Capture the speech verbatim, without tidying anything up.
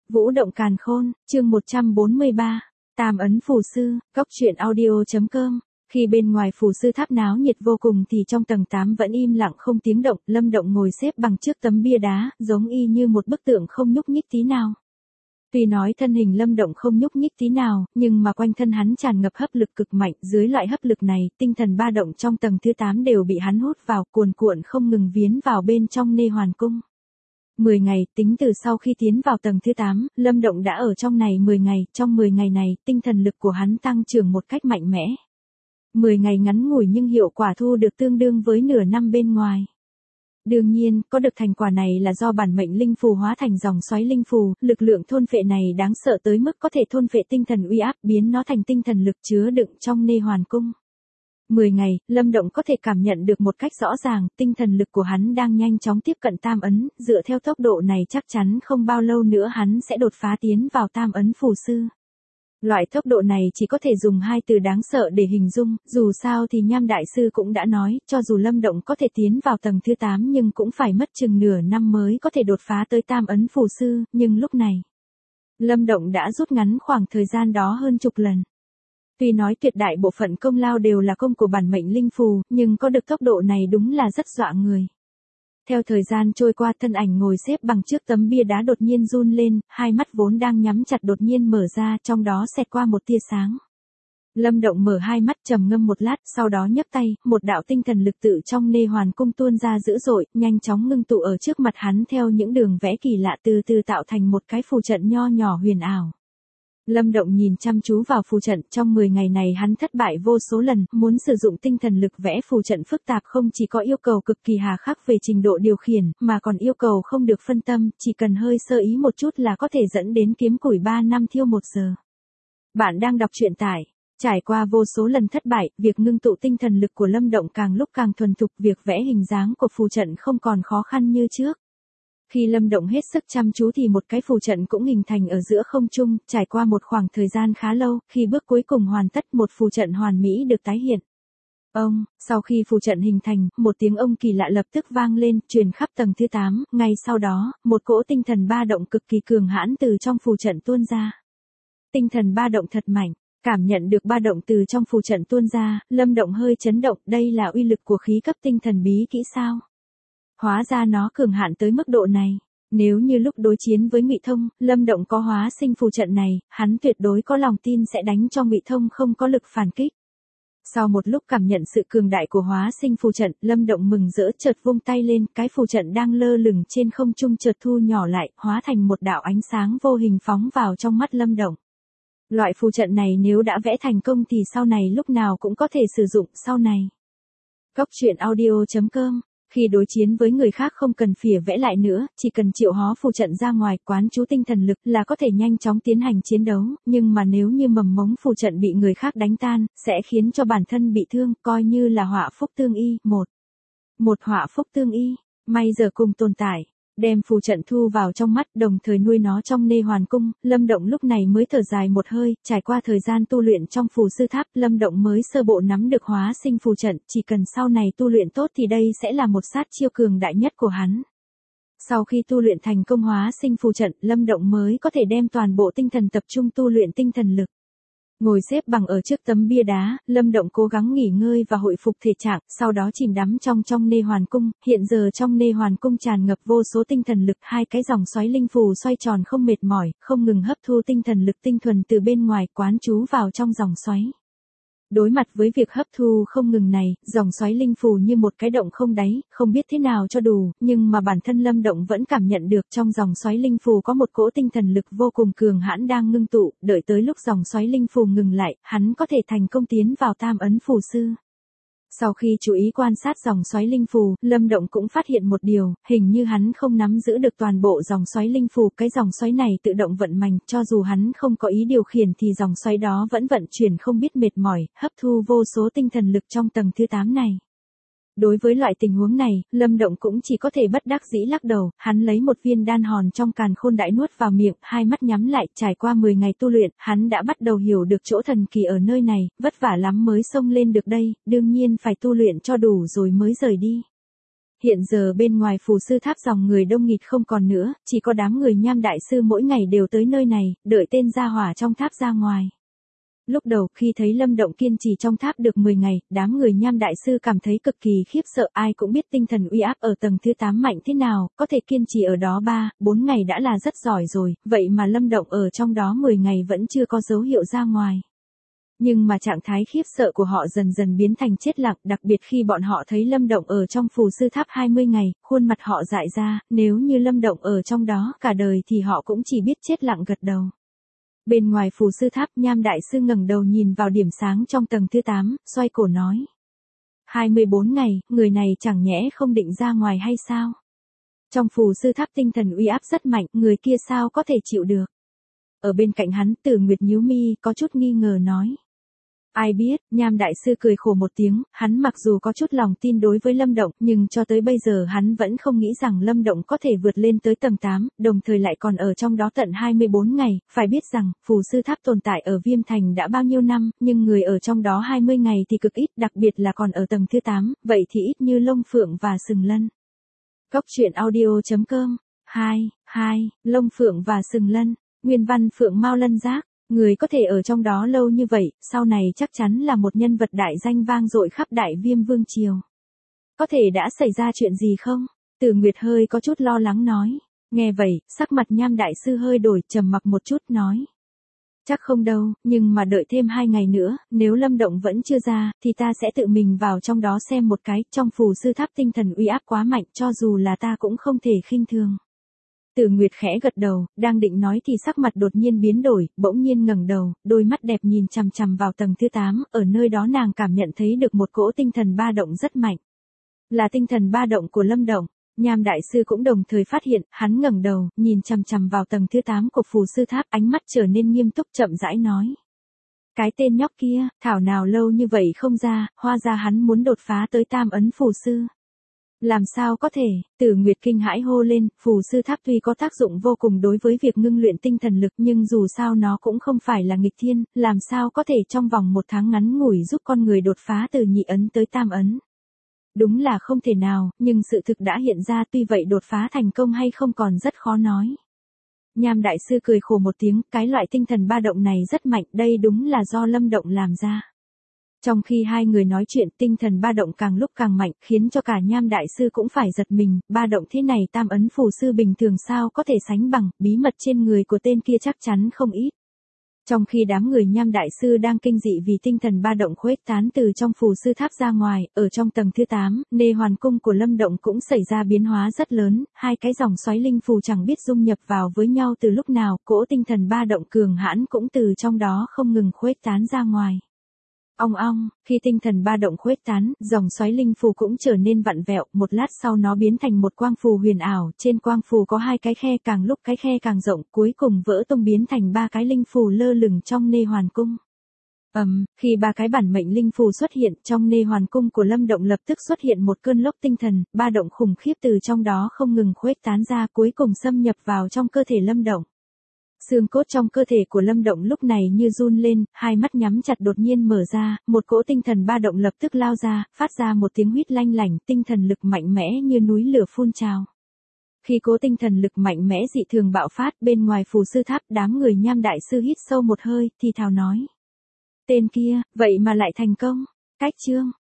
Vũ động càn khôn, chương một trăm bốn mươi ba, Tam ấn phù sư, góc truyện audio.com. Khi bên ngoài phù sư tháp náo nhiệt vô cùng thì trong tầng tám vẫn im lặng không tiếng động, Lâm Động ngồi xếp bằng trước tấm bia đá, giống y như một bức tượng không nhúc nhích tí nào. Tuy nói thân hình Lâm Động không nhúc nhích tí nào, nhưng mà quanh thân hắn tràn ngập hấp lực cực mạnh, dưới loại hấp lực này, tinh thần ba động trong tầng thứ tám đều bị hắn hút vào, cuồn cuộn không ngừng viến vào bên trong Nê Hoàn Cung. mười ngày, tính từ sau khi tiến vào tầng thứ tám, Lâm Động đã ở trong này mười ngày, trong mười ngày này, tinh thần lực của hắn tăng trưởng một cách mạnh mẽ. mười ngày ngắn ngủi nhưng hiệu quả thu được tương đương với nửa năm bên ngoài. Đương nhiên, có được thành quả này là do bản mệnh linh phù hóa thành dòng xoáy linh phù, lực lượng thôn phệ này đáng sợ tới mức có thể thôn phệ tinh thần uy áp, biến nó thành tinh thần lực chứa đựng trong Nê Hoàn Cung. mười ngày, Lâm Động có thể cảm nhận được một cách rõ ràng, tinh thần lực của hắn đang nhanh chóng tiếp cận tam ấn, dựa theo tốc độ này chắc chắn không bao lâu nữa hắn sẽ đột phá tiến vào tam ấn phù sư. Loại tốc độ này chỉ có thể dùng hai từ đáng sợ để hình dung, dù sao thì Nham Đại Sư cũng đã nói, cho dù Lâm Động có thể tiến vào tầng thứ tám nhưng cũng phải mất chừng nửa năm mới có thể đột phá tới tam ấn phù sư, nhưng lúc này, Lâm Động đã rút ngắn khoảng thời gian đó hơn chục lần. Tuy nói tuyệt đại bộ phận công lao đều là công của bản mệnh linh phù, nhưng có được tốc độ này đúng là rất dọa người. Theo thời gian trôi qua, thân ảnh ngồi xếp bằng trước tấm bia đá đột nhiên run lên, hai mắt vốn đang nhắm chặt đột nhiên mở ra, trong đó xẹt qua một tia sáng. Lâm Động mở hai mắt trầm ngâm một lát, sau đó nhấc tay, một đạo tinh thần lực tự trong Nê Hoàn Cung tuôn ra dữ dội, nhanh chóng ngưng tụ ở trước mặt hắn theo những đường vẽ kỳ lạ từ từ tạo thành một cái phù trận nho nhỏ huyền ảo. Lâm Động nhìn chăm chú vào phù trận, trong mười ngày này hắn thất bại vô số lần, muốn sử dụng tinh thần lực vẽ phù trận phức tạp không chỉ có yêu cầu cực kỳ hà khắc về trình độ điều khiển, mà còn yêu cầu không được phân tâm, chỉ cần hơi sơ ý một chút là có thể dẫn đến kiếm củi ba năm thiêu một giờ. Bạn đang đọc truyện tại, trải qua vô số lần thất bại, việc ngưng tụ tinh thần lực của Lâm Động càng lúc càng thuần thục, việc vẽ hình dáng của phù trận không còn khó khăn như trước. Khi Lâm Động hết sức chăm chú thì một cái phù trận cũng hình thành ở giữa không trung, trải qua một khoảng thời gian khá lâu, khi bước cuối cùng hoàn tất một phù trận hoàn mỹ được tái hiện. Ông, sau khi phù trận hình thành, một tiếng ông kỳ lạ lập tức vang lên, truyền khắp tầng thứ tám, ngay sau đó, một cỗ tinh thần ba động cực kỳ cường hãn từ trong phù trận tuôn ra. Tinh thần ba động thật mạnh, cảm nhận được ba động từ trong phù trận tuôn ra, Lâm Động hơi chấn động, đây là uy lực của khí cấp tinh thần bí kỹ sao? Hóa ra nó cường hạn tới mức độ này. Nếu như lúc đối chiến với Ngụy Thông, Lâm Động có hóa sinh phù trận này, hắn tuyệt đối có lòng tin sẽ đánh cho Ngụy Thông không có lực phản kích. Sau một lúc cảm nhận sự cường đại của hóa sinh phù trận, Lâm Động mừng rỡ chợt vung tay lên, cái phù trận đang lơ lửng trên không trung chợt thu nhỏ lại, hóa thành một đạo ánh sáng vô hình phóng vào trong mắt Lâm Động. Loại phù trận này nếu đã vẽ thành công thì sau này lúc nào cũng có thể sử dụng sau này. Góc truyện audio.com. Khi đối chiến với người khác không cần phỉa vẽ lại nữa, chỉ cần triệu hó phù trận ra ngoài, quán chú tinh thần lực là có thể nhanh chóng tiến hành chiến đấu, nhưng mà nếu như mầm mống phù trận bị người khác đánh tan, sẽ khiến cho bản thân bị thương, coi như là họa phúc tương y. Một, một họa phúc tương y, may giờ cùng tồn tại. Đem phù trận thu vào trong mắt, đồng thời nuôi nó trong Nê Hoàn Cung, Lâm Động lúc này mới thở dài một hơi, trải qua thời gian tu luyện trong phù sư tháp, Lâm Động mới sơ bộ nắm được hóa sinh phù trận, chỉ cần sau này tu luyện tốt thì đây sẽ là một sát chiêu cường đại nhất của hắn. Sau khi tu luyện thành công hóa sinh phù trận, Lâm Động mới có thể đem toàn bộ tinh thần tập trung tu luyện tinh thần lực. Ngồi xếp bằng ở trước tấm bia đá, Lâm Động cố gắng nghỉ ngơi và hồi phục thể trạng, sau đó chìm đắm trong trong Nê Hoàn Cung, hiện giờ trong Nê Hoàn Cung tràn ngập vô số tinh thần lực, hai cái dòng xoáy linh phù xoay tròn không mệt mỏi, không ngừng hấp thu tinh thần lực tinh thuần từ bên ngoài, quán chú vào trong dòng xoáy. Đối mặt với việc hấp thu không ngừng này, dòng xoáy linh phù như một cái động không đáy, không biết thế nào cho đủ, nhưng mà bản thân Lâm Động vẫn cảm nhận được trong dòng xoáy linh phù có một cỗ tinh thần lực vô cùng cường hãn đang ngưng tụ, đợi tới lúc dòng xoáy linh phù ngừng lại, hắn có thể thành công tiến vào tam ấn phù sư. Sau khi chú ý quan sát dòng xoáy linh phù, Lâm Động cũng phát hiện một điều, hình như hắn không nắm giữ được toàn bộ dòng xoáy linh phù, cái dòng xoáy này tự động vận hành, cho dù hắn không có ý điều khiển thì dòng xoáy đó vẫn vận chuyển không biết mệt mỏi, hấp thu vô số tinh thần lực trong tầng thứ tám này. Đối với loại tình huống này, Lâm Động cũng chỉ có thể bất đắc dĩ lắc đầu, hắn lấy một viên đan hòn trong càn khôn đại nuốt vào miệng, hai mắt nhắm lại, trải qua mười ngày tu luyện, hắn đã bắt đầu hiểu được chỗ thần kỳ ở nơi này, vất vả lắm mới xông lên được đây, đương nhiên phải tu luyện cho đủ rồi mới rời đi. Hiện giờ bên ngoài phù sư tháp dòng người đông nghịt không còn nữa, chỉ có đám người Nham đại sư mỗi ngày đều tới nơi này, đợi tên gia hỏa trong tháp ra ngoài. Lúc đầu khi thấy Lâm Động kiên trì trong tháp được mười ngày, đám người Nham đại sư cảm thấy cực kỳ khiếp sợ, ai cũng biết tinh thần uy áp ở tầng thứ tám mạnh thế nào, có thể kiên trì ở đó ba, bốn ngày đã là rất giỏi rồi, vậy mà Lâm Động ở trong đó mười ngày vẫn chưa có dấu hiệu ra ngoài. Nhưng mà trạng thái khiếp sợ của họ dần dần biến thành chết lặng, đặc biệt khi bọn họ thấy Lâm Động ở trong phù sư tháp hai mươi ngày, khuôn mặt họ dại ra, nếu như Lâm Động ở trong đó cả đời thì họ cũng chỉ biết chết lặng gật đầu. Bên ngoài phù sư tháp, Nham đại sư ngẩng đầu nhìn vào điểm sáng trong tầng thứ tám, xoay cổ nói. hai mươi bốn ngày, người này chẳng nhẽ không định ra ngoài hay sao? Trong phù sư tháp tinh thần uy áp rất mạnh, người kia sao có thể chịu được? Ở bên cạnh hắn, Tử Nguyệt nhíu mi, có chút nghi ngờ nói. Ai biết, Nham đại sư cười khổ một tiếng, hắn mặc dù có chút lòng tin đối với Lâm Động, nhưng cho tới bây giờ hắn vẫn không nghĩ rằng Lâm Động có thể vượt lên tới tầng tám, đồng thời lại còn ở trong đó tận hai mươi bốn ngày, phải biết rằng, phù sư tháp tồn tại ở Viêm Thành đã bao nhiêu năm, nhưng người ở trong đó hai mươi ngày thì cực ít, đặc biệt là còn ở tầng thứ tám, vậy thì ít như Lông Phượng và Sừng Lân. Góc truyện audio chấm com, hai, hai, Lông Phượng và Sừng Lân, nguyên văn Phượng Mao Lân Giác. Người có thể ở trong đó lâu như vậy, sau này chắc chắn là một nhân vật đại danh vang dội khắp Đại Viêm Vương Triều. Có thể đã xảy ra chuyện gì không? Tử Nguyệt hơi có chút lo lắng nói. Nghe vậy, sắc mặt Nham đại sư hơi đổi, trầm mặc một chút nói. Chắc không đâu, nhưng mà đợi thêm hai ngày nữa, nếu Lâm Động vẫn chưa ra, thì ta sẽ tự mình vào trong đó xem một cái, trong phù sư tháp tinh thần uy áp quá mạnh, cho dù là ta cũng không thể khinh thường. Tử Nguyệt khẽ gật đầu, đang định nói thì sắc mặt đột nhiên biến đổi, bỗng nhiên ngẩng đầu, đôi mắt đẹp nhìn chằm chằm vào tầng thứ tám, ở nơi đó nàng cảm nhận thấy được một cỗ tinh thần ba động rất mạnh. Là tinh thần ba động của Lâm Động. Nham đại sư cũng đồng thời phát hiện, hắn ngẩng đầu, nhìn chằm chằm vào tầng thứ tám của phù sư tháp, ánh mắt trở nên nghiêm túc chậm rãi nói. Cái tên nhóc kia, thảo nào lâu như vậy không ra, hóa ra hắn muốn đột phá tới tam ấn phù sư. Làm sao có thể? Tử Nguyệt kinh hãi hô lên, phù sư tháp tuy có tác dụng vô cùng đối với việc ngưng luyện tinh thần lực nhưng dù sao nó cũng không phải là nghịch thiên, làm sao có thể trong vòng một tháng ngắn ngủi giúp con người đột phá từ nhị ấn tới tam ấn. Đúng là không thể nào, nhưng sự thực đã hiện ra, tuy vậy đột phá thành công hay không còn rất khó nói. Nham đại sư cười khổ một tiếng, cái loại tinh thần ba động này rất mạnh, đây đúng là do Lâm Động làm ra. Trong khi hai người nói chuyện, tinh thần ba động càng lúc càng mạnh, khiến cho cả Nham đại sư cũng phải giật mình, ba động thế này tam ấn phù sư bình thường sao có thể sánh bằng, bí mật trên người của tên kia chắc chắn không ít. Trong khi đám người Nham đại sư đang kinh dị vì tinh thần ba động khuếch tán từ trong phù sư tháp ra ngoài, ở trong tầng thứ tám, nê hoàn cung của Lâm Động cũng xảy ra biến hóa rất lớn, hai cái dòng xoáy linh phù chẳng biết dung nhập vào với nhau từ lúc nào, cỗ tinh thần ba động cường hãn cũng từ trong đó không ngừng khuếch tán ra ngoài. Ong ong, khi tinh thần ba động khuếch tán, dòng xoáy linh phù cũng trở nên vặn vẹo, một lát sau nó biến thành một quang phù huyền ảo, trên quang phù có hai cái khe, càng lúc cái khe càng rộng, cuối cùng vỡ tung biến thành ba cái linh phù lơ lửng trong nê hoàn cung. Ầm, um, khi ba cái bản mệnh linh phù xuất hiện, trong nê hoàn cung của Lâm Động lập tức xuất hiện một cơn lốc tinh thần, ba động khủng khiếp từ trong đó không ngừng khuếch tán ra, cuối cùng xâm nhập vào trong cơ thể Lâm Động. Xương cốt trong cơ thể của Lâm Động lúc này như run lên, hai mắt nhắm chặt đột nhiên mở ra, một cỗ tinh thần ba động lập tức lao ra, phát ra một tiếng huýt lanh lảnh, tinh thần lực mạnh mẽ như núi lửa phun trào. Khi cỗ tinh thần lực mạnh mẽ dị thường bạo phát, bên ngoài phù sư tháp, đám người Nham đại sư hít sâu một hơi, thì thào nói. Tên kia, vậy mà lại thành công. Cách chương,